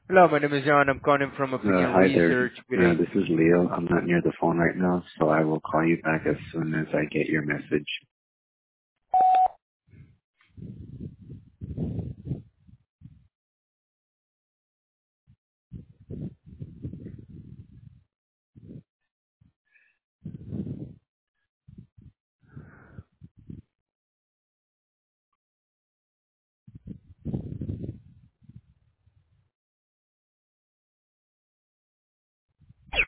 Hello, my name is John. I'm calling from Opinion Hi there. Research with a... This is Leo. I'm not near the phone right now, so I will call you back as soon as I get your message.